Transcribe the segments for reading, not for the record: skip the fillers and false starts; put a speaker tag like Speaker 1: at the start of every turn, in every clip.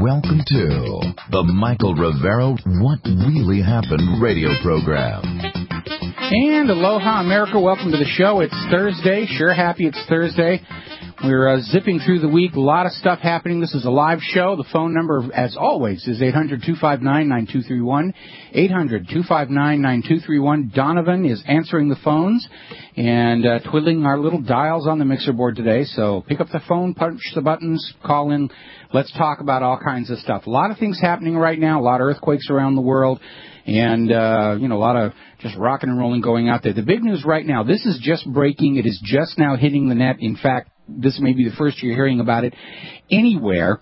Speaker 1: Welcome to the Michael Rivero What Really Happened radio program.
Speaker 2: And aloha, America. Welcome to the show. It's Thursday. Sure happy it's Thursday. We're zipping through the week. A lot of stuff happening. This is a live show. The phone number, as always, is 800-259-9231. 800-259-9231. Donovan is answering the phones and twiddling our little dials on the mixer board today. So pick up the phone, punch the buttons, call in. Let's talk about all kinds of stuff. A lot of things happening right now. A lot of earthquakes around the world. And, a lot of just rocking and rolling going out there. The big news right now, this is just breaking. It is just now hitting the net. In fact, this may be the first you're hearing about it anywhere.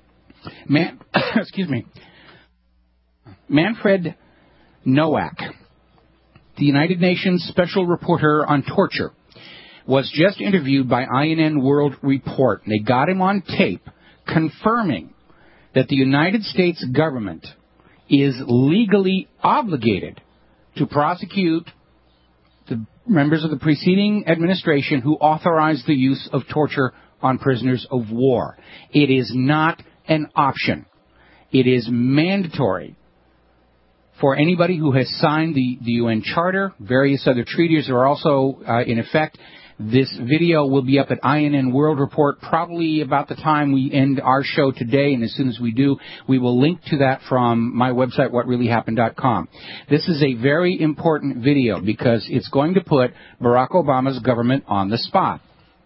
Speaker 2: Manfred Nowak, the United Nations Special Reporter on Torture, was just interviewed by INN World Report. They got him on tape confirming that the United States government is legally obligated to prosecute the members of the preceding administration who authorized the use of torture on prisoners of war. It is not an option. It is mandatory for anybody who has signed the UN Charter. Various other treaties are also in effect. This video will be up at INN World Report probably about the time we end our show today, and as soon as we do, we will link to that from my website, whatreallyhappened.com. This is a very important video because it's going to put Barack Obama's government on the spot.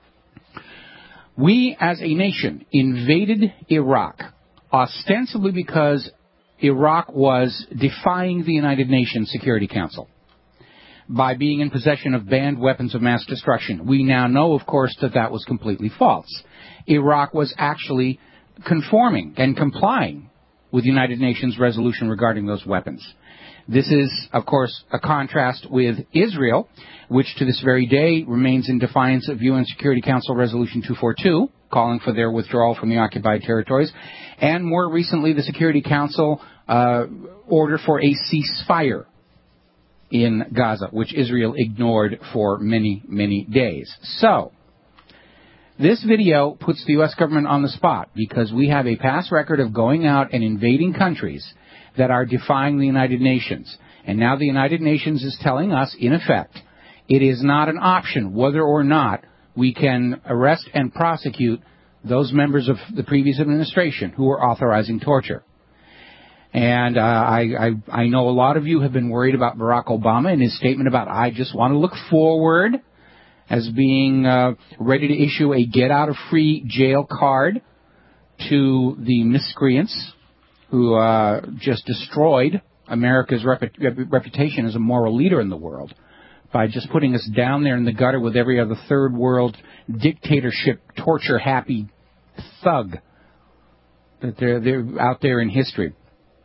Speaker 2: We, as a nation, invaded Iraq ostensibly because Iraq was defying the United Nations Security Council by being in possession of banned weapons of mass destruction. We now know, of course, that that was completely false. Iraq was actually conforming and complying with the United Nations resolution regarding those weapons. This is, of course, a contrast with Israel, which to this very day remains in defiance of UN Security Council Resolution 242, calling for their withdrawal from the occupied territories, and more recently the Security Council order for a ceasefire in Gaza, which Israel ignored for many, many days. So, this video puts the U.S. government on the spot because we have a past record of going out and invading countries that are defying the United Nations. And now the United Nations is telling us, in effect, it is not an option whether or not we can arrest and prosecute those members of the previous administration who are authorizing torture. And I know a lot of you have been worried about Barack Obama and his statement about, I just want to look forward, as being ready to issue a get-out-of-free-jail card to the miscreants who just destroyed America's reputation as a moral leader in the world by just putting us down there in the gutter with every other third world dictatorship, torture-happy thug that they're out there in history.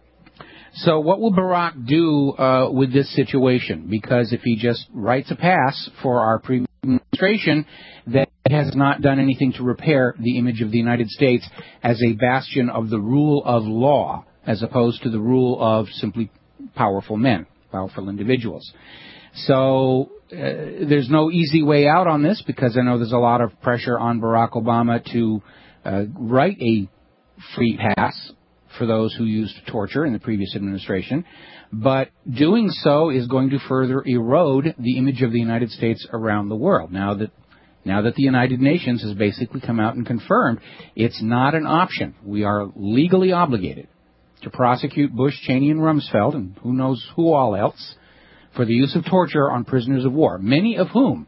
Speaker 2: So what will Barack do with this situation? Because if he just writes a pass for our previous administration, that has not done anything to repair the image of the United States as a bastion of the rule of law, as opposed to the rule of simply powerful men, powerful individuals. So there's no easy way out on this, because I know there's a lot of pressure on Barack Obama to write a free pass for those who used torture in the previous administration, but doing so is going to further erode the image of the United States around the world. Now that the United Nations has basically come out and confirmed it's not an option. We are legally obligated to prosecute Bush, Cheney, and Rumsfeld, and who knows who all else, for the use of torture on prisoners of war, many of whom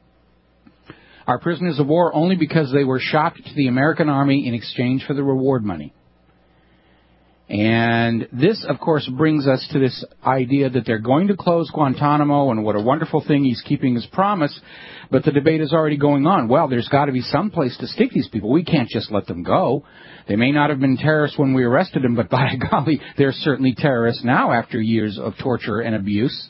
Speaker 2: are prisoners of war only because they were shopped to the American army in exchange for the reward money. And this, of course, brings us to this idea that they're going to close Guantanamo, and what a wonderful thing he's keeping his promise, but the debate is already going on. Well, there's got to be some place to stick these people. We can't just let them go. They may not have been terrorists when we arrested them, but by golly, they're certainly terrorists now after years of torture and abuse.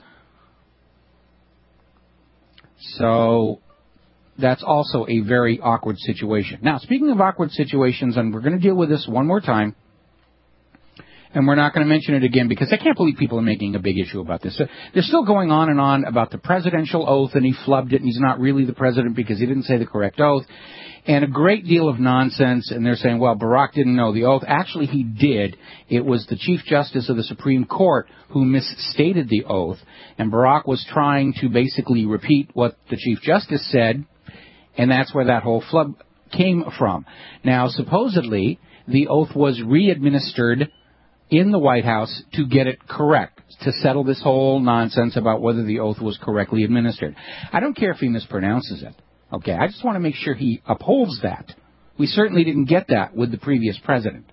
Speaker 2: So that's also a very awkward situation. Now, speaking of awkward situations, and we're going to deal with this one more time, And we're not going to mention it again because I can't believe people are making a big issue about this. They're still going on and on about the presidential oath, and he flubbed it, and he's not really the president because he didn't say the correct oath. And a great deal of nonsense, and they're saying, well, Barack didn't know the oath. Actually, he did. It was the Chief Justice of the Supreme Court who misstated the oath, and Barack was trying to basically repeat what the Chief Justice said, and that's where that whole flub came from. Now, supposedly, the oath was re-administered in the White House to get it correct, to settle this whole nonsense about whether the oath was correctly administered. I don't care if he mispronounces it. Okay, I just want to make sure he upholds that. We certainly didn't get that with the previous president.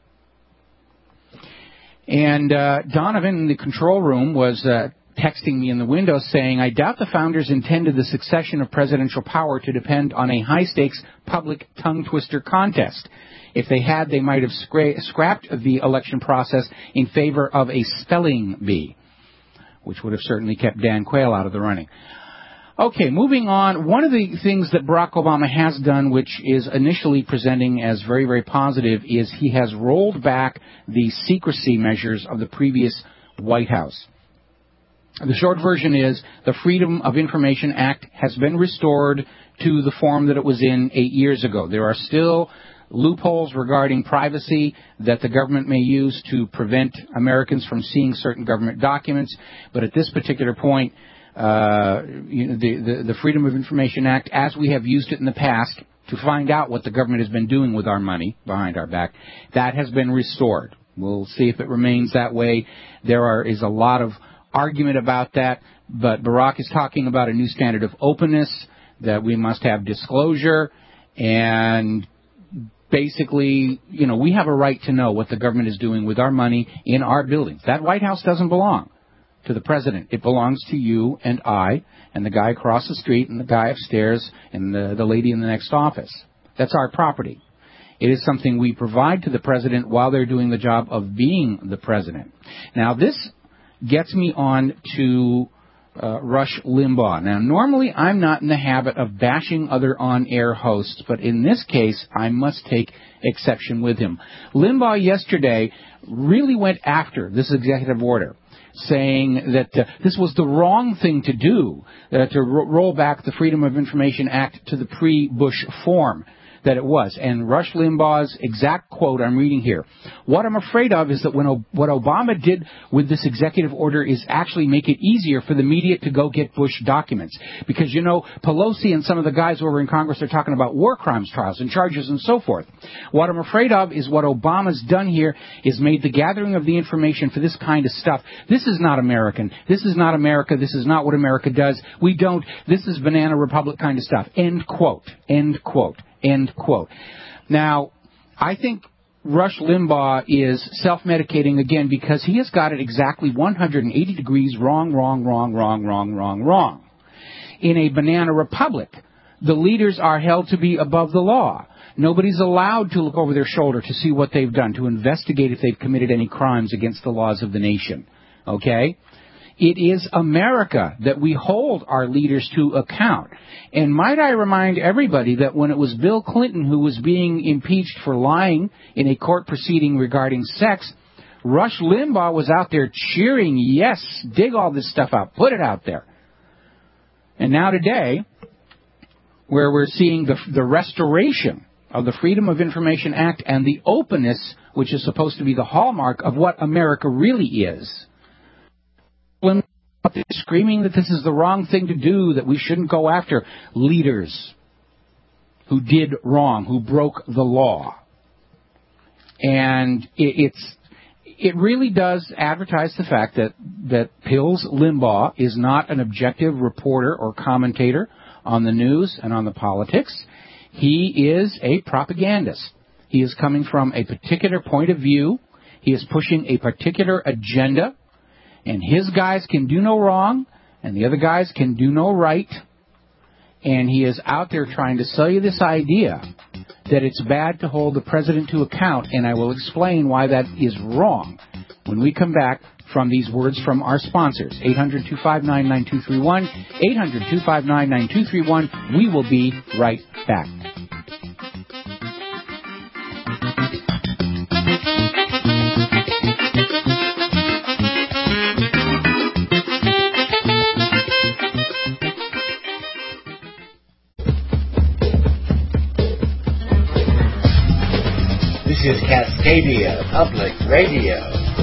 Speaker 2: And Donovan in the control room was texting me in the window saying, I doubt the founders intended the succession of presidential power to depend on a high-stakes public tongue-twister contest. If they had, they might have scrapped the election process in favor of a spelling bee, which would have certainly kept Dan Quayle out of the running. Okay, moving on. One of the things that Barack Obama has done, which is initially presenting as very, very positive, is he has rolled back the secrecy measures of the previous White House. The short version is the Freedom of Information Act has been restored to the form that it was in 8 years ago. There are still loopholes regarding privacy that the government may use to prevent Americans from seeing certain government documents, but at this particular point, the Freedom of Information Act, as we have used it in the past to find out what the government has been doing with our money behind our back, that has been restored. We'll see if it remains that way. There is a lot of argument about that, but Barack is talking about a new standard of openness, that we must have disclosure, and basically, we have a right to know what the government is doing with our money in our buildings. That White House doesn't belong to the president. It belongs to you and I and the guy across the street and the guy upstairs and the lady in the next office. That's our property. It is something we provide to the president while they're doing the job of being the president. Now, this gets me on to Rush Limbaugh. Now, normally I'm not in the habit of bashing other on-air hosts, but in this case, I must take exception with him. Limbaugh yesterday really went after this executive order, saying that this was the wrong thing to do, to roll back the Freedom of Information Act to the pre-Bush form that it was. And Rush Limbaugh's exact quote I'm reading here. What I'm afraid of is that what Obama did with this executive order is actually make it easier for the media to go get Bush documents. Because, Pelosi and some of the guys over in Congress are talking about war crimes trials and charges and so forth. What I'm afraid of is what Obama's done here is made the gathering of the information for this kind of stuff. This is not American. This is not America. This is not what America does. This is Banana Republic kind of stuff. End quote. End quote. End quote. Now, I think Rush Limbaugh is self-medicating again because he has got it exactly 180 degrees wrong. In a banana republic, the leaders are held to be above the law. Nobody's allowed to look over their shoulder to see what they've done, to investigate if they've committed any crimes against the laws of the nation. Okay? It is America that we hold our leaders to account. And might I remind everybody that when it was Bill Clinton who was being impeached for lying in a court proceeding regarding sex, Rush Limbaugh was out there cheering, yes, dig all this stuff out, put it out there. And now today, where we're seeing the restoration of the Freedom of Information Act and the openness, which is supposed to be the hallmark of what America really is, screaming that this is the wrong thing to do, that we shouldn't go after leaders who did wrong, who broke the law. And it really does advertise the fact that Pills Limbaugh is not an objective reporter or commentator on the news and on the politics. He is a propagandist. He is coming from a particular point of view. He is pushing a particular agenda. And his guys can do no wrong, and the other guys can do no right. And he is out there trying to sell you this idea that it's bad to hold the president to account, and I will explain why that is wrong when we come back from these words from our sponsors. 800-259-9231, 800-259-9231. We will be right back.
Speaker 3: is Cascadia Public Radio.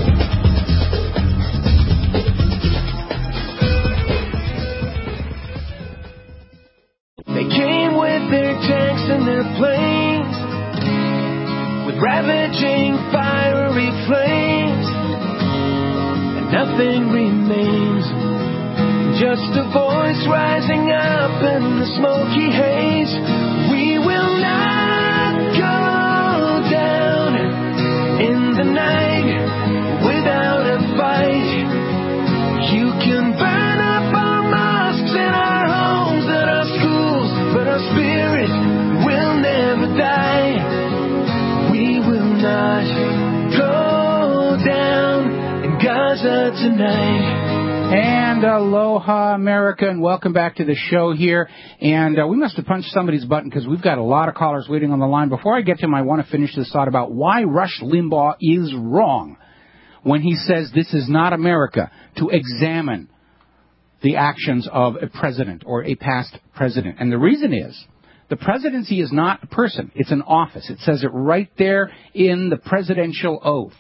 Speaker 4: They came with their tanks and their planes, with ravaging fiery flames, and nothing remains, just a voice rising up in the smoky haze. We will not go down in the night without a fight. You can burn up our mosques and our homes and our schools, but our spirit will never die. We will not go down in Gaza tonight.
Speaker 2: And aloha, America, and welcome back to the show here. And we must have punched somebody's button because we've got a lot of callers waiting on the line. Before I get to them, I want to finish this thought about why Rush Limbaugh is wrong when he says this is not America to examine the actions of a president or a past president. And the reason is the presidency is not a person. It's an office. It says it right there in the presidential oath.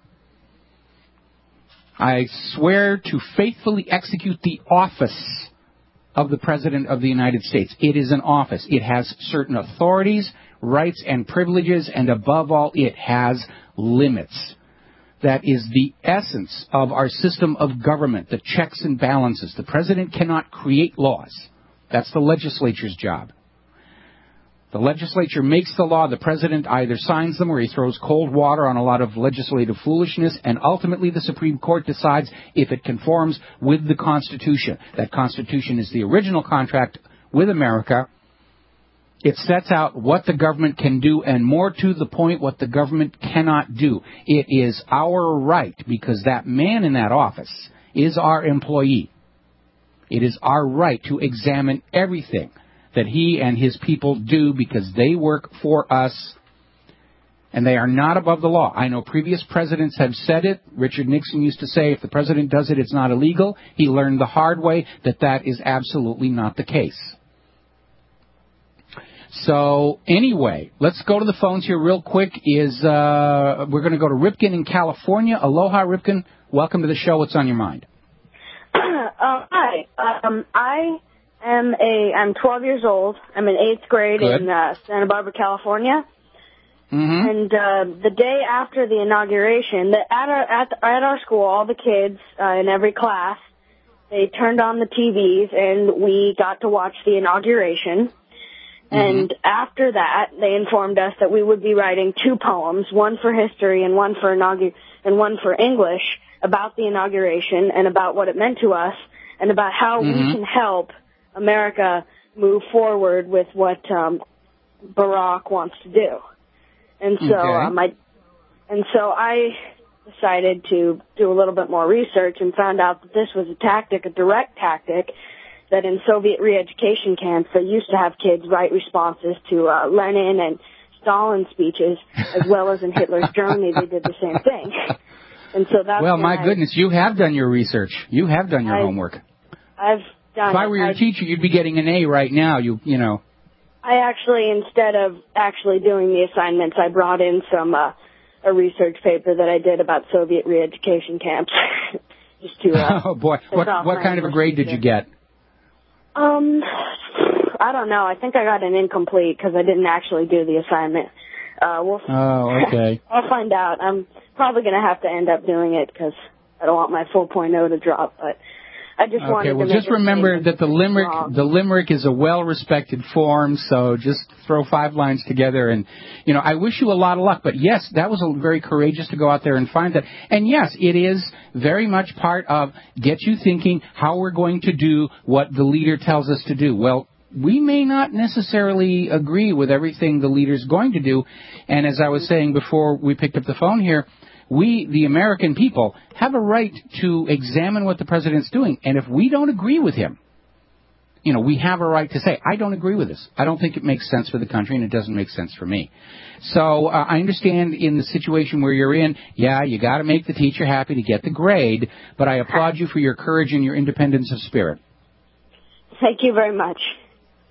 Speaker 2: I swear to faithfully execute the office of the President of the United States. It is an office. It has certain authorities, rights, and privileges, and above all, it has limits. That is the essence of our system of government, the checks and balances. The President cannot create laws. That's the legislature's job. The legislature makes the law. The President either signs them or he throws cold water on a lot of legislative foolishness, and ultimately the Supreme Court decides if it conforms with the Constitution. That Constitution is the original contract with America. It sets out what the government can do, and more to the point, what the government cannot do. It is our right, because that man in that office is our employee. It is our right to examine everything that he and his people do because they work for us, and they are not above the law. I know previous presidents have said it. Richard Nixon used to say, if the president does it, it's not illegal. He learned the hard way that that is absolutely not the case. So, anyway, let's go to the phones here real quick. We're going to go to Ripken in California. Aloha, Ripken. Welcome to the show. What's on your mind?
Speaker 5: Hi. I'm 12 years old. I'm in 8th grade in Santa Barbara, California.
Speaker 2: Mm-hmm.
Speaker 5: And the day after the inauguration, at our school, all the kids in every class, they turned on the TVs, and we got to watch the inauguration. Mm-hmm. And after that, they informed us that we would be writing 2 poems, one for history and one for English, about the inauguration and about what it meant to us and about how we can help America move forward with what Barack wants to do. And so I decided to do a little bit more research and found out that this was a direct tactic, that in Soviet re-education camps they used to have kids write responses to Lenin and Stalin speeches, as well as in Hitler's Germany they did the same thing. And so that's
Speaker 2: goodness, you have done your research. You have done your homework.
Speaker 5: I've done
Speaker 2: If I were your teacher, you'd be getting an A right now. You know.
Speaker 5: I actually, instead of actually doing the assignments, I brought in some a research paper that I did about Soviet re-education camps. Just to
Speaker 2: oh boy, what kind of a grade did you get?
Speaker 5: I don't know. I think I got an incomplete because I didn't actually do the assignment.
Speaker 2: Okay.
Speaker 5: I'll find out. I'm probably going to have to end up doing it because I don't want my full 4.0 to drop, but I just wanted to make
Speaker 2: just remember that the limerick is a well-respected form, so just throw 5 lines together. And, I wish you a lot of luck. But, yes, that was very courageous to go out there and find that. And, yes, it is very much part of get you thinking how we're going to do what the leader tells us to do. Well, we may not necessarily agree with everything the leader's going to do. And as I was saying before we picked up the phone here, we, the American people, have a right to examine what the president's doing. And if we don't agree with him, we have a right to say, I don't agree with this. I don't think it makes sense for the country, and it doesn't make sense for me. So I understand in the situation where you're in, you got to make the teacher happy to get the grade, but I applaud you for your courage and your independence of spirit.
Speaker 5: Thank you very much.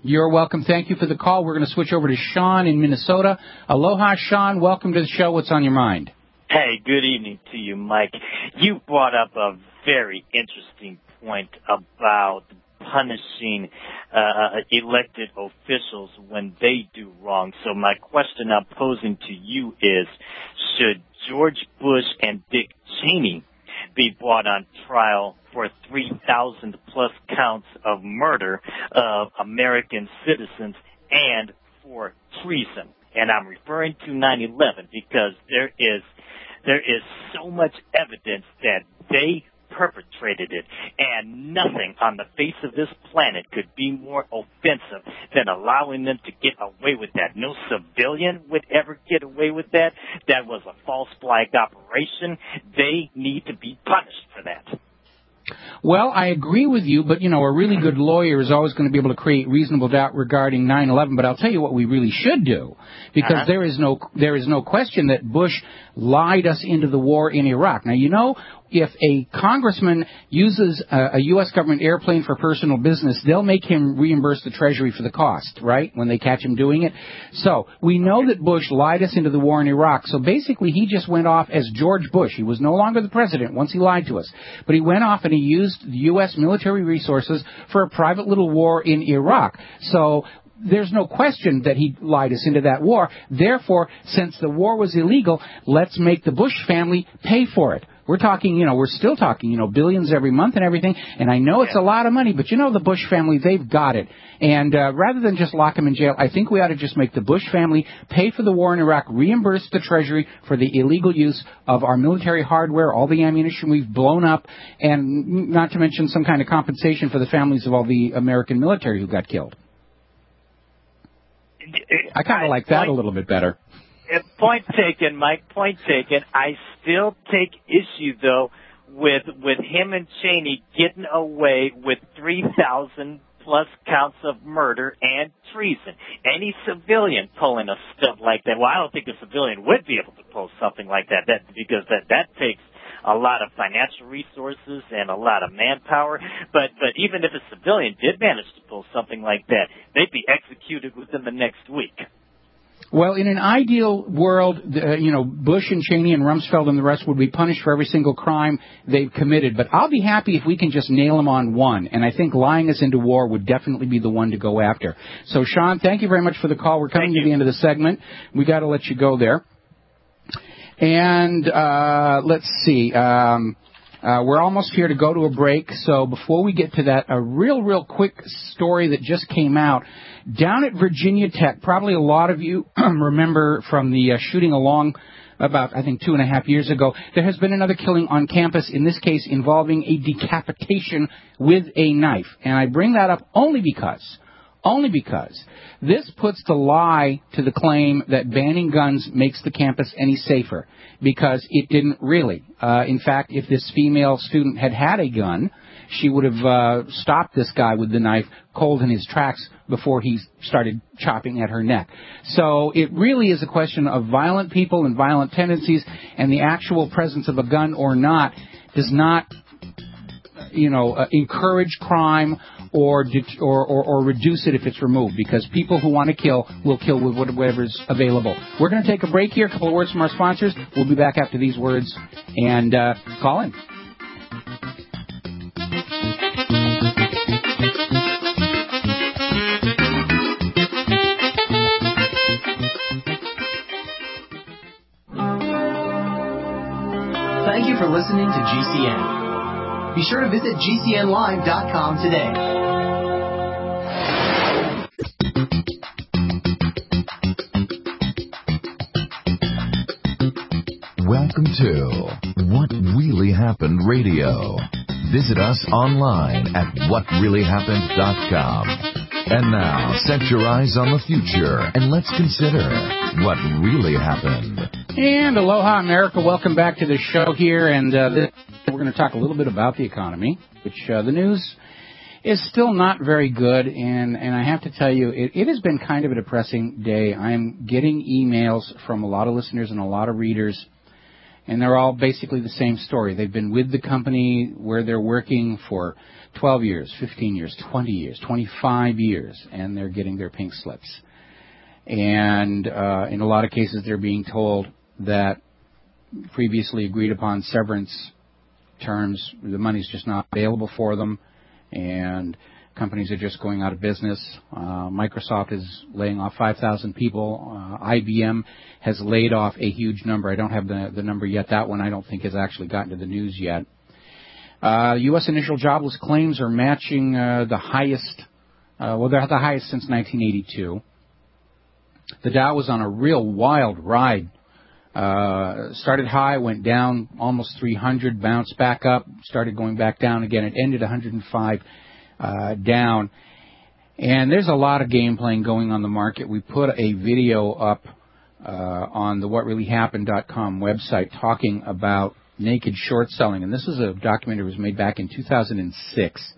Speaker 2: You're welcome. Thank you for the call. We're going to switch over to Sean in Minnesota. Aloha, Sean. Welcome to the show. What's on your mind?
Speaker 6: Hey, good evening to you, Mike. You brought up a very interesting point about punishing elected officials when they do wrong. So my question I'm posing to you is, should George Bush and Dick Cheney be brought on trial for 3,000 plus counts of murder of American citizens and for treason? And I'm referring to 9/11 because there is so much evidence that they perpetrated it, and nothing on the face of this planet could be more offensive than allowing them to get away with that. No civilian would ever get away with that. That was a false flag operation. They need to be punished for that.
Speaker 2: Well, I agree with you, but, a really good lawyer is always going to be able to create reasonable doubt regarding 9/11. But I'll tell you what we really should do, because there is no question that Bush lied us into the war in Iraq. Now, if a congressman uses a U.S. government airplane for personal business, they'll make him reimburse the Treasury for the cost, right, when they catch him doing it. So we know that Bush lied us into the war in Iraq. So basically he just went off as George Bush. He was no longer the president once he lied to us. But he went off and he used the U.S. military resources for a private little war in Iraq. So there's no question that he lied us into that war. Therefore, since the war was illegal, let's make the Bush family pay for it. We're talking, we're still talking, billions every month and everything. And I know it's a lot of money, but the Bush family, they've got it. And rather than just lock them in jail, I think we ought to just make the Bush family pay for the war in Iraq, reimburse the Treasury for the illegal use of our military hardware, all the ammunition we've blown up, and not to mention some kind of compensation for the families of all the American military who got killed. I kind of like that a little bit better.
Speaker 6: Point taken, Mike. Point taken. I still take issue, though, with him and Cheney getting away with 3,000 plus counts of murder and treason. Any civilian pulling a stunt like that, well, I don't think a civilian would be able to pull something like that, because that takes a lot of financial resources and a lot of manpower. But even if a civilian did manage to pull something like that, they'd be executed within the next week.
Speaker 2: Well, in an ideal world, Bush and Cheney and Rumsfeld and the rest would be punished for every single crime they've committed. But I'll be happy if we can just nail them on one. And I think lying us into war would definitely be the one to go after. So, Sean, thank you very much for the call. We're coming to the end of the segment. We got to let you go there. And let's see. We're almost here to go to a break. So before we get to that, a real quick story that just came out. Down at Virginia Tech, probably a lot of you remember from the shooting along about, I think, 2.5 years ago, there has been another killing on campus, in this case involving a decapitation with a knife. And I bring that up only because this puts the lie to the claim that banning guns makes the campus any safer, because it didn't really. In fact, if this female student had had a gun, she would have stopped this guy with the knife cold in his tracks before he started chopping at her neck. So it really is a question of violent people and violent tendencies, and the actual presence of a gun or not does not, encourage crime or reduce it if it's removed, because people who want to kill will kill with whatever's available. We're going to take a break here. A couple of words from our sponsors. We'll be back after these words, and call in.
Speaker 7: Thank you for listening to GCN. Be sure to visit GCNlive.com today.
Speaker 1: Welcome to What Really Happened Radio. Visit us online at whatreallyhappened.com. And now, set your eyes on the future and let's consider what really happened.
Speaker 2: And aloha, America. Welcome back to the show here. And we're going to talk a little bit about the economy, which the news is still not very good. And I have to tell you, it has been kind of a depressing day. I'm getting emails from a lot of listeners and a lot of readers. And they're all basically the same story. They've been with the company where they're working for 12 years, 15 years, 20 years, 25 years, and they're getting their pink slips. And in a lot of cases, they're being told that previously agreed upon severance terms, the money's just not available for them, and companies are just going out of business. Microsoft is laying off 5,000 people. IBM has laid off a huge number. I don't have the number yet. That one I don't think has actually gotten to the news yet. U.S. initial jobless claims are matching the highest, they're the highest since 1982. The Dow was on a real wild ride. Started high, went down almost 300, bounced back up, started going back down again. It ended 105 down. And there's a lot of game playing going on the market. We put a video up on the whatreallyhappened.com website talking about naked short selling. And this is a documentary that was made back in 2006.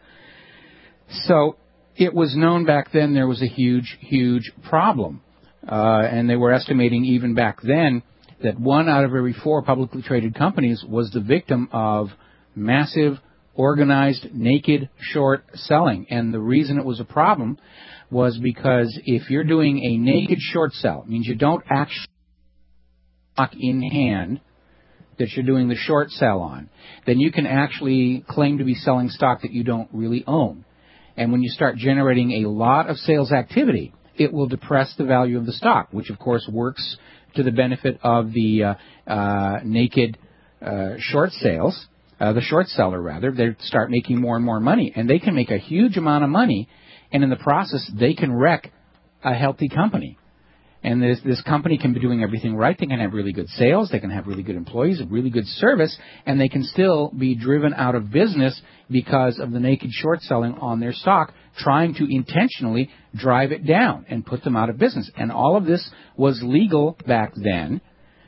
Speaker 2: So it was known back then there was a huge, huge problem. And they were estimating even back then that 1 out of every 4 publicly traded companies was the victim of massive, organized, naked short selling. And the reason it was a problem was because if you're doing a naked short sell, it means you don't actually stock in hand that you're doing the short sell on, then you can actually claim to be selling stock that you don't really own. And when you start generating a lot of sales activity, it will depress the value of the stock, which of course works to the benefit of the naked short sales, the short seller rather. They start making more and more money, and they can make a huge amount of money, and in the process they can wreck a healthy company. And this company can be doing everything right. They can have really good sales. They can have really good employees, really good service, and they can still be driven out of business because of the naked short selling on their stock, trying to intentionally drive it down and put them out of business. And all of this was legal back then.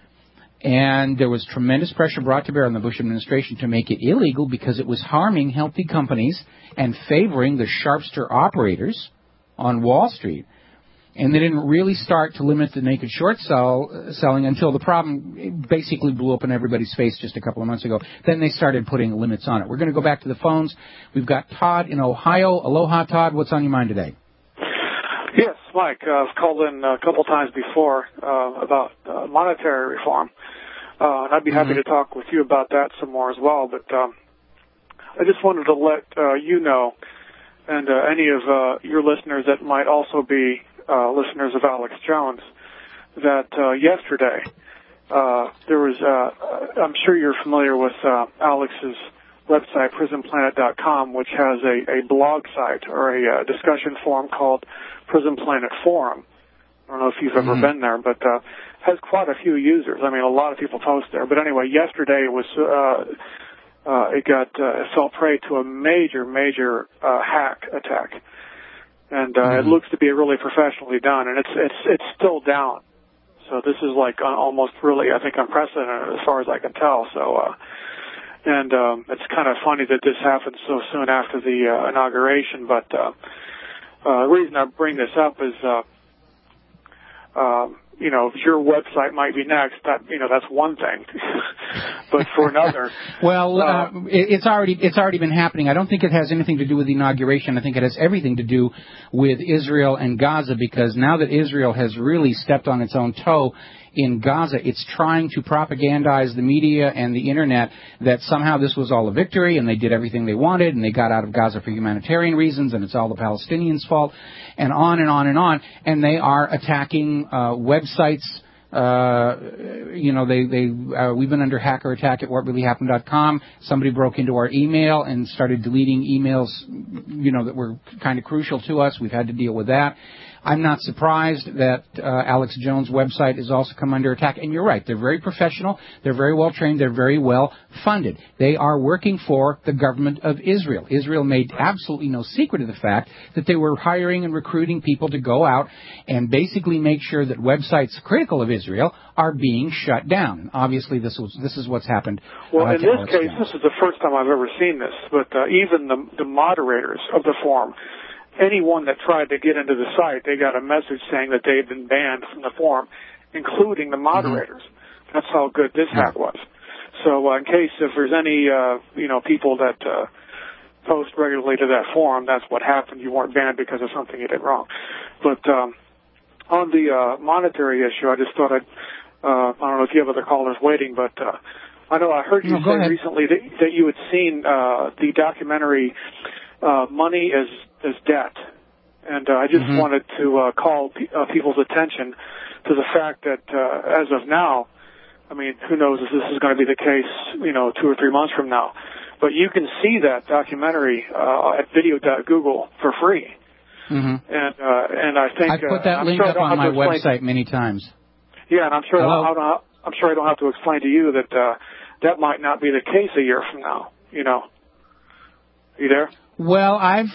Speaker 2: And there was tremendous pressure brought to bear on the Bush administration to make it illegal because it was harming healthy companies and favoring the sharpster operators on Wall Street. And they didn't really start to limit the naked short selling until the problem basically blew up in everybody's face just a couple of months ago. Then they started putting limits on it. We're going to go back to the phones. We've got Todd in Ohio. Aloha, Todd. What's on your mind today?
Speaker 8: Yes, Mike. I've called in a couple times before about monetary reform. And I'd be happy to talk with you about that some more as well. But I just wanted to let you know, and any of your listeners that might also be listeners of Alex Jones, that yesterday there was, I'm sure you're familiar with Alex's website, prisonplanet.com, which has a blog site or a discussion forum called Prison Planet Forum. I don't know if you've ever been there, but has quite a few users. I mean, a lot of people post there. But anyway, yesterday it was it fell prey to a major hack attack. And it looks to be really professionally done, and it's still down. So this is like almost really, I think, unprecedented as far as I can tell. So, and it's kind of funny that this happened so soon after the inauguration. But the reason I bring this up is, you know, if your website might be next, that, you know, that's one thing. But for another,
Speaker 2: it's already been happening. I don't think it has anything to do with the inauguration. I think it has everything to do with Israel and Gaza, because now that Israel has really stepped on its own toe in Gaza, it's trying to propagandize the media and the internet that somehow this was all a victory and they did everything they wanted and they got out of Gaza for humanitarian reasons and it's all the Palestinians' fault, and on and on and on. And they are attacking websites. You know, we've been under hacker attack at whatreallyhappened.com. Somebody broke into our email and started deleting emails, you know, that were kind of crucial to us. We've had to deal with that. I'm not surprised that Alex Jones' website has also come under attack. And you're right. They're very professional. They're very well trained. They're very well funded. They are working for the government of Israel. Israel made absolutely no secret of the fact that they were hiring and recruiting people to go out and basically make sure that websites critical of Israel are being shut down. And obviously, this is what's happened.
Speaker 8: Well, in this case, this is the first time I've ever seen this. But even the moderators of the forum, anyone that tried to get into the site, they got a message saying that they had been banned from the forum, including the moderators. That's how good this hack was. So in case if there's any, people that post regularly to that forum, that's what happened. You weren't banned because of something you did wrong. But on the monetary issue, I just thought I don't know if you have other callers waiting, but I know I heard you say recently that you had seen the documentary Money as Debt. And I just wanted to call people's attention to the fact that as of now, I mean, who knows if this is going to be the case, 2 or 3 months from now. But you can see that documentary at video.google for free. And I think
Speaker 2: I've put that link up on my website many times.
Speaker 8: Yeah, and I'm sure I don't have to explain to you that that might not be the case a year from now. You there?
Speaker 2: Well, I've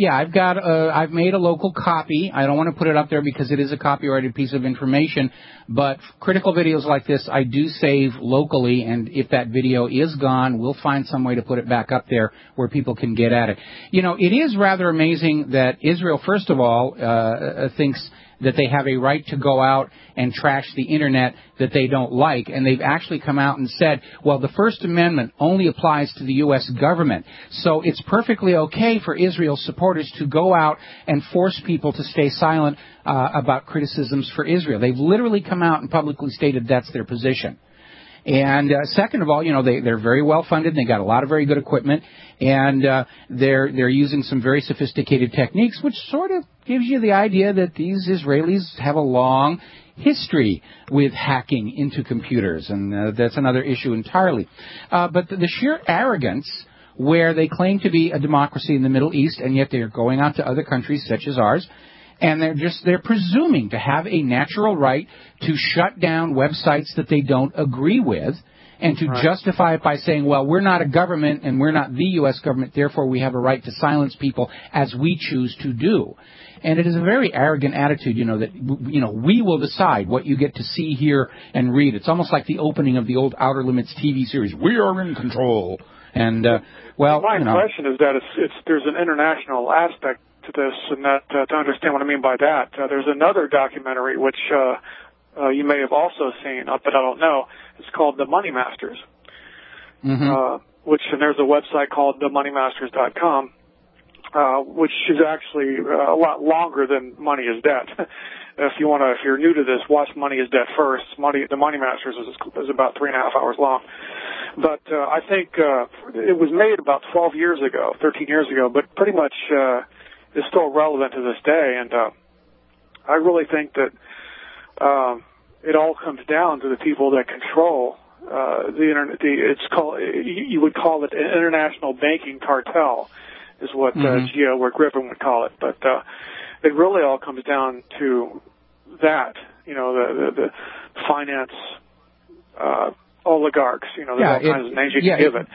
Speaker 2: made a local copy. I don't want to put it up there because it is a copyrighted piece of information, but critical videos like this I do save locally, and if that video is gone, we'll find some way to put it back up there where people can get at it. It is rather amazing that Israel, first of all, thinks that they have a right to go out and trash the Internet that they don't like. And they've actually come out and said, well, the First Amendment only applies to the U.S. government. So it's perfectly okay for Israel's supporters to go out and force people to stay silent about criticisms for Israel. They've literally come out and publicly stated that's their position. And second of all, they're very well funded. They got a lot of very good equipment, and they're using some very sophisticated techniques, which sort of gives you the idea that these Israelis have a long history with hacking into computers, and that's another issue entirely. But the sheer arrogance, where they claim to be a democracy in the Middle East, and yet they are going out to other countries such as ours. And they're presuming to have a natural right to shut down websites that they don't agree with, and to justify it by saying, well, we're not a government and we're not the U.S. government, therefore we have a right to silence people as we choose to do. And it is a very arrogant attitude, that we will decide what you get to see, hear, and read. It's almost like the opening of the old Outer Limits TV series. We are in control. And
Speaker 8: my impression is that there's an international aspect to this, and that to understand what I mean by that, there's another documentary which you may have also seen, but I don't know. It's called The Money Masters, and there's a website called themoneymasters.com, which is actually a lot longer than Money is Debt. If you're new to this, watch Money is Debt first. The Money Masters is about 3.5 hours long. But I think it was made about 13 years ago, but pretty much is still relevant to this day, and I really think that it all comes down to the people that control the internet. You would call it an international banking cartel, is what Gio or Griffin would call it. But it really all comes down to that. The finance oligarchs. There's all kinds of names you can give it.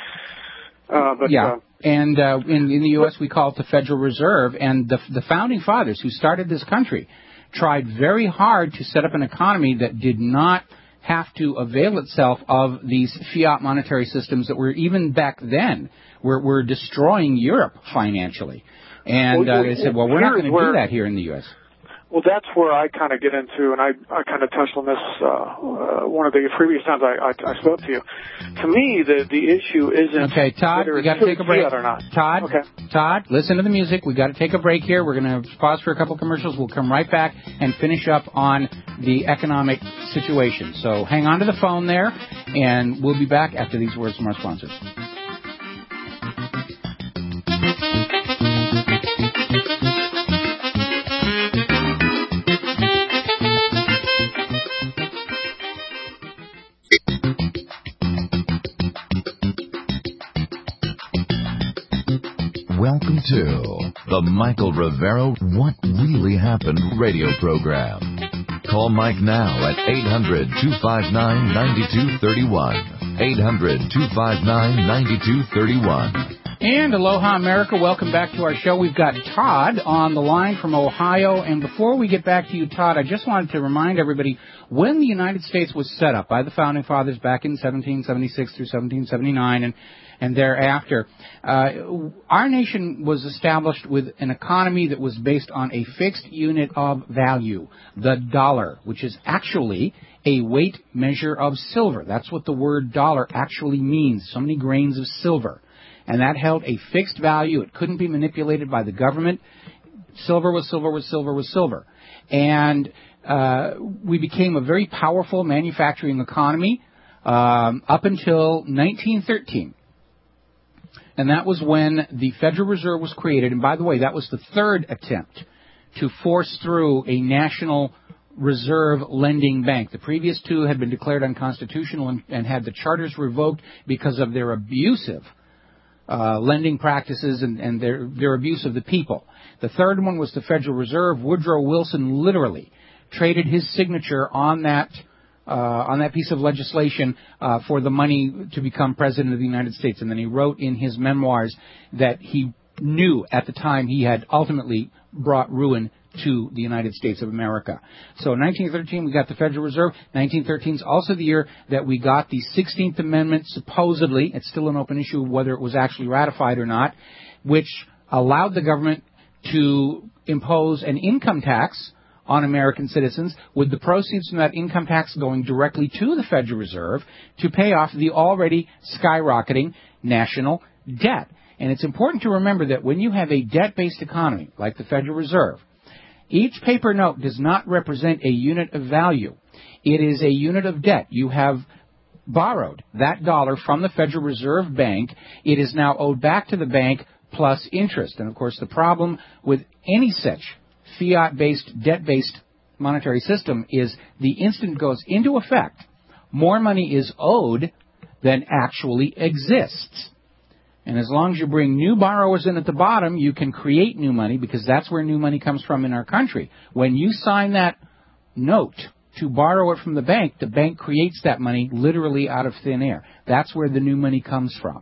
Speaker 8: And in the U.S.
Speaker 2: we call it the Federal Reserve, and the founding fathers who started this country tried very hard to set up an economy that did not have to avail itself of these fiat monetary systems that were, even back then, were destroying Europe financially. And they said, well, we're not going to do that here in the U.S.
Speaker 8: Well, that's where I kind of get into, and I kind of touched on this one of the previous times I spoke to you. To me, the issue isn't
Speaker 2: Todd, we got to take a break.
Speaker 8: Or not.
Speaker 2: Todd, listen to the music. We got to take a break here. We're going to pause for a couple commercials. We'll come right back and finish up on the economic situation. So hang on to the phone there, and we'll be back after these words from our sponsors.
Speaker 1: Welcome to the Michael Rivero What Really Happened radio program. Call Mike now at 800-259-9231. 800-259-9231.
Speaker 2: And aloha, America. Welcome back to our show. We've got Todd on the line from Ohio. And before we get back to you, Todd, I just wanted to remind everybody when the United States was set up by the Founding Fathers back in 1776 through 1779 and thereafter, our nation was established with an economy that was based on a fixed unit of value, the dollar, which is actually a weight measure of silver. That's what the word dollar actually means, so many grains of silver. And that held a fixed value. It couldn't be manipulated by the government. Silver was silver was silver was silver. And we became a very powerful manufacturing economy up until 1913. And that was when the Federal Reserve was created. And by the way, that was the third attempt to force through a national reserve lending bank. The previous two had been declared unconstitutional and had the charters revoked because of their abusive lending practices and their abuse of the people. The third one was the Federal Reserve. Woodrow Wilson literally traded his signature on that piece of legislation for the money to become president of the United States. And then he wrote in his memoirs that he knew at the time he had ultimately brought ruin to the United States of America. So in 1913, we got the Federal Reserve. 1913 is also the year that we got the 16th Amendment, supposedly. It's still an open issue whether it was actually ratified or not, which allowed the government to impose an income tax on American citizens, with the proceeds from that income tax going directly to the Federal Reserve to pay off the already skyrocketing national debt. And it's important to remember that when you have a debt-based economy like the Federal Reserve, each paper note does not represent a unit of value. It is a unit of debt. You have borrowed that dollar from the Federal Reserve Bank. It is now owed back to the bank plus interest. And, of course, the problem with any such fiat-based, debt-based monetary system is the instant it goes into effect, more money is owed than actually exists. And as long as you bring new borrowers in at the bottom, you can create new money because that's where new money comes from in our country. When you sign that note to borrow it from the bank creates that money literally out of thin air. That's where the new money comes from.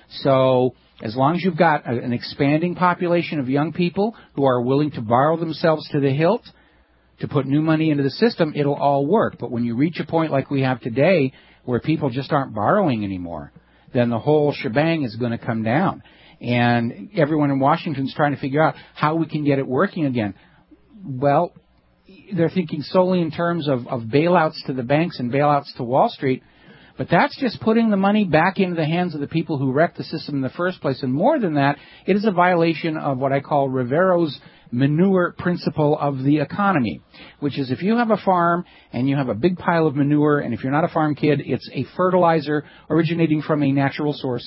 Speaker 2: So as long as you've got an expanding population of young people who are willing to borrow themselves to the hilt to put new money into the system, it'll all work. But when you reach a point like we have today where people just aren't borrowing anymore, then the whole shebang is going to come down. And everyone in Washington's trying to figure out how we can get it working again. Well, they're thinking solely in terms of bailouts to the banks and bailouts to Wall Street. But that's just putting the money back into the hands of the people who wrecked the system in the first place. And more than that, it is a violation of what I call Rivero's manure principle of the economy, which is if you have a farm and you have a big pile of manure, and if you're not a farm kid, it's a fertilizer originating from a natural source.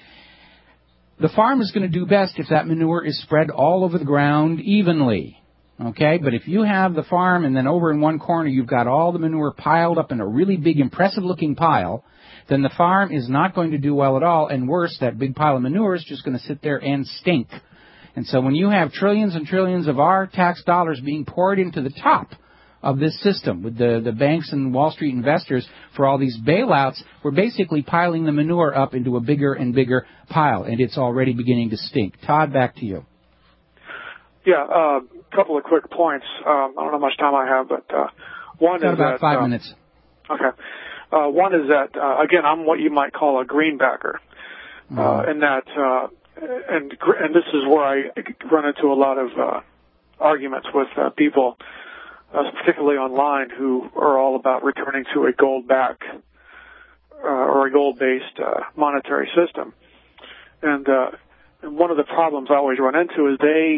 Speaker 2: The farm is going to do best if that manure is spread all over the ground evenly. Okay, but if you have the farm and then over in one corner you've got all the manure piled up in a really big, impressive-looking pile, then the farm is not going to do well at all, and worse, that big pile of manure is just going to sit there and stink. And so when you have trillions and trillions of our tax dollars being poured into the top of this system with the banks and Wall Street investors for all these bailouts, we're basically piling the manure up into a bigger and bigger pile, and it's already beginning to stink. Todd, back to you.
Speaker 8: Yeah, couple of quick points. I don't know how much time I have, but one is
Speaker 2: about 5 minutes.
Speaker 8: Okay. One is that, again, I'm what you might call a greenbacker, in that, and this is where I run into a lot of arguments with people, particularly online, who are all about returning to a gold-backed or a gold-based monetary system. And one of the problems I always run into is they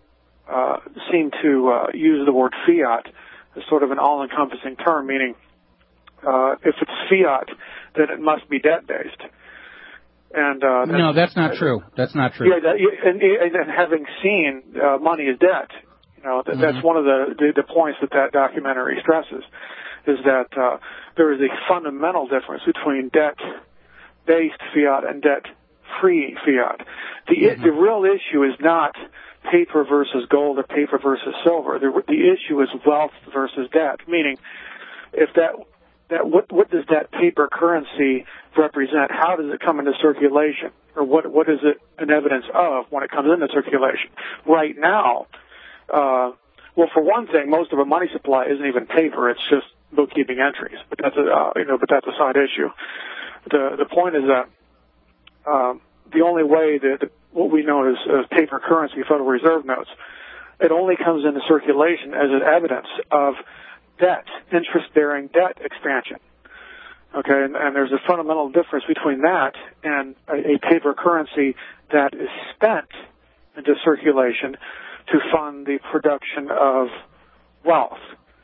Speaker 8: seem to use the word fiat as sort of an all-encompassing term, meaning if it's fiat, then it must be debt-based. And
Speaker 2: no, that's not true. That's not true.
Speaker 8: Yeah, and having seen money is debt, that's one of the points that documentary stresses, is that there is a fundamental difference between debt-based fiat and debt-free fiat. The real issue is not paper versus gold or paper versus silver. The issue is wealth versus debt, meaning if that what does that paper currency represent? How does it come into circulation? Or what is it an evidence of when it comes into circulation? Right now, well, for one thing, most of a money supply isn't even paper; it's just bookkeeping entries. But that's a side issue. The point is that the only way that what we know as paper currency, Federal Reserve notes, it only comes into circulation as an evidence of debt, interest-bearing debt expansion. Okay, and there's a fundamental difference between that and a paper currency that is spent into circulation to fund the production of wealth.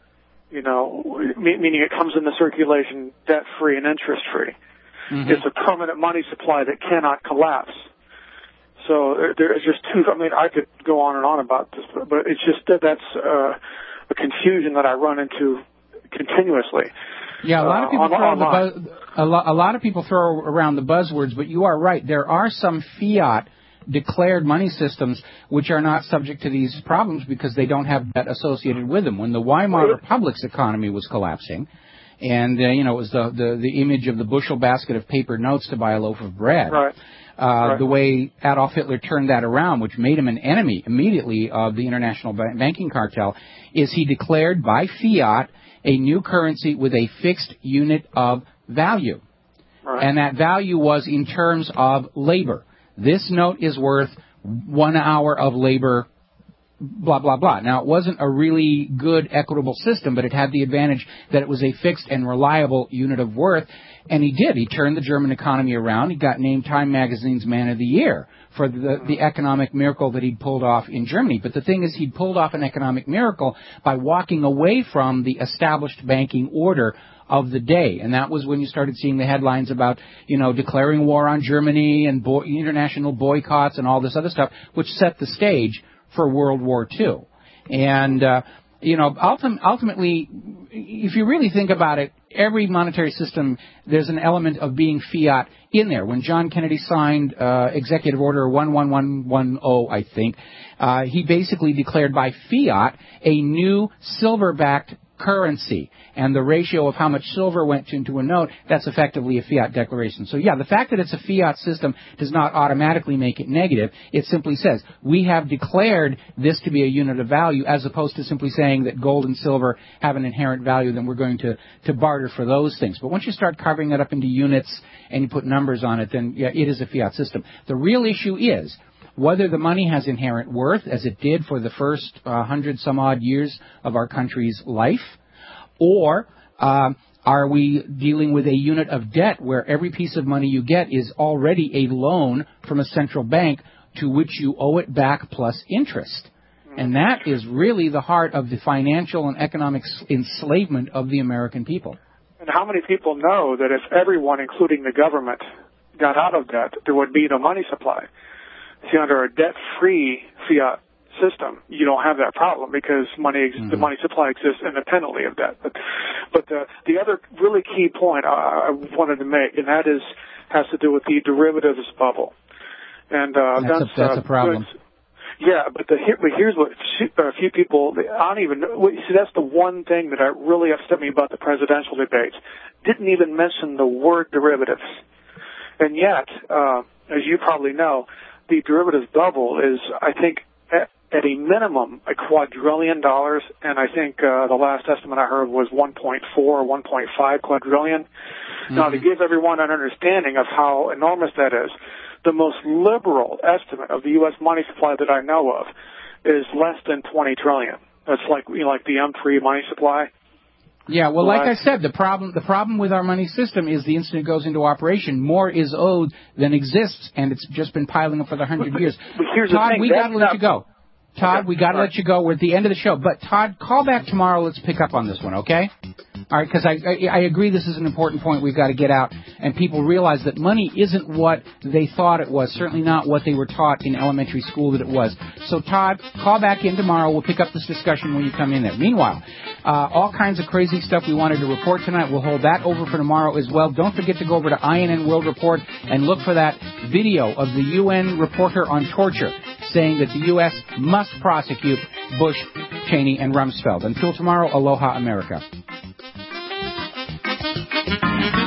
Speaker 8: Meaning it comes into circulation debt-free and interest-free. Mm-hmm. It's a permanent money supply that cannot collapse. So there's just two. I mean, I could go on and on about this, but it's just that's a confusion that I run into continuously.
Speaker 2: Yeah, a lot of people a lot of people throw around the buzzwords, but you are right. There are some fiat declared money systems which are not subject to these problems because they don't have debt associated with them. When the Weimar Republic's economy was collapsing, and it was the image of the bushel basket of paper notes to buy a loaf of bread.
Speaker 8: Right.
Speaker 2: The way Adolf Hitler turned that around, which made him an enemy immediately of the international banking cartel, is he declared by fiat a new currency with a fixed unit of value. Right. And that value was in terms of labor. This note is worth 1 hour of labor, blah, blah, blah. Now, it wasn't a really good, equitable system, but it had the advantage that it was a fixed and reliable unit of worth. And he did. He turned the German economy around. He got named Time Magazine's Man of the Year for the economic miracle that he'd pulled off in Germany. But the thing is, he'd pulled off an economic miracle by walking away from the established banking order of the day. And that was when you started seeing the headlines about, declaring war on Germany and international boycotts and all this other stuff, which set the stage for World War II. And, ultimately, if you really think about it, every monetary system, there's an element of being fiat in there. When John Kennedy signed Executive Order 11110, I think, he basically declared by fiat a new silver-backed currency. And the ratio of how much silver went into a note, that's effectively a fiat declaration. So, yeah, the fact that it's a fiat system does not automatically make it negative. It simply says, we have declared this to be a unit of value, as opposed to simply saying that gold and silver have an inherent value, then we're going to barter for those things. But once you start carving that up into units and you put numbers on it, then, yeah, it is a fiat system. The real issue is whether the money has inherent worth, as it did for the first 100-some-odd years of our country's life, or are we dealing with a unit of debt where every piece of money you get is already a loan from a central bank to which you owe it back plus interest? And that is really the heart of the financial and economic enslavement of the American people.
Speaker 8: And how many people know that if everyone, including the government, got out of debt, there would be no money supply? See, under a debt-free fiat system, you don't have that problem because the money supply exists independently of debt. But the other really key point I wanted to make, and that has to do with the derivatives bubble. And
Speaker 2: that's a problem.
Speaker 8: Yeah, but here's what a few people, I don't even know. See, that's the one thing that really upset me about the presidential debates. Didn't even mention the word derivatives. And yet, as you probably know, the derivatives bubble is, I think, at a minimum, $1 quadrillion, and I think the last estimate I heard was 1.4 or 1.5 quadrillion. Mm-hmm. Now, to give everyone an understanding of how enormous that is, the most liberal estimate of the U.S. money supply that I know of is less than 20 trillion. That's like the M3 money supply.
Speaker 2: Yeah, well, like I said, the problem with our money system is the instant it goes into operation, more is owed than exists, and it's just been piling up for 100 years.
Speaker 8: But here's
Speaker 2: Todd,
Speaker 8: the thing.
Speaker 2: We got to let you go. Todd,
Speaker 8: okay.
Speaker 2: We got to let you go. We're at the end of the show. But, Todd, call back tomorrow. Let's pick up on this one, okay? All right, because I agree this is an important point we've got to get out, and people realize that money isn't what they thought it was, certainly not what they were taught in elementary school that it was. So, Todd, call back in tomorrow. We'll pick up this discussion when you come in there. Meanwhile, all kinds of crazy stuff we wanted to report tonight. We'll hold that over for tomorrow as well. Don't forget to go over to INN World Report and look for that video of the UN reporter on torture saying that the U.S. must prosecute Bush, Cheney, and Rumsfeld. Until tomorrow, aloha, America.
Speaker 4: Bye.